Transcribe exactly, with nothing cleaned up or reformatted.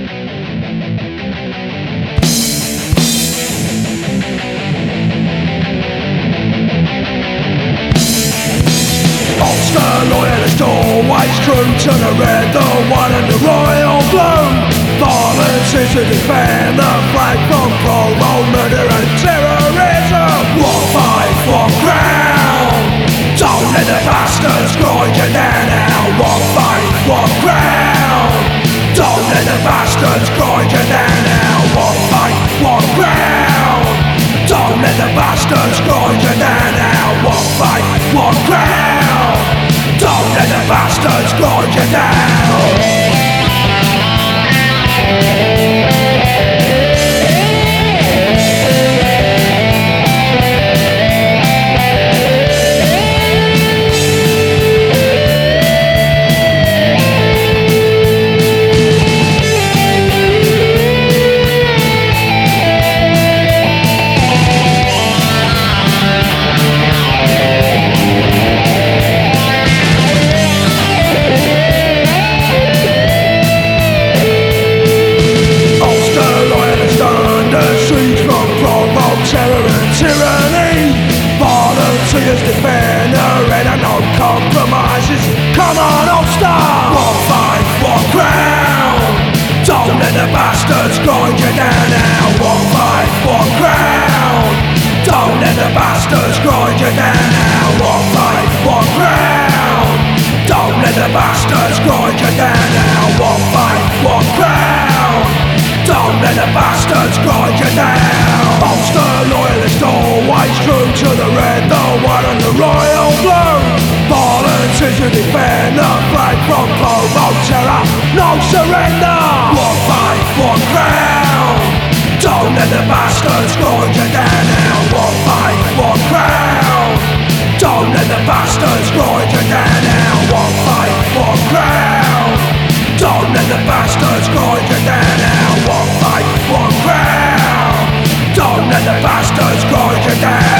Ulster loyalist, always true to the red, the white and the royal blue. Violence is to defend the flag from provoke murder and terrorism. War fight for crown, don't let the bastards grind you down now. War fight for crown, don't let the bastards grind you down now. War fight for crown, don't let the bastards grind you down now. War fight for crown, don't let the bastards grind you down. Is defender and no compromises. Come on, Ulster! War fight for crown, don't let the bastards grind you down now. War fight for crown, don't let the bastards grind you down now. War fight for crown, don't let the bastards grind you down now. War fight for crown, don't let the bastards grind you down. Ulster loyalist, always true to the red, the white and the royal blue. Violence is to defend the flag from provoke terror, no surrender. War fight for crown, don't let the bastards grind you down now. War fight for crown, don't let the bastards grind you down now. War fight for crown, don't let the bastards grind you down now. War fight for crown, don't let the bastards grind you down.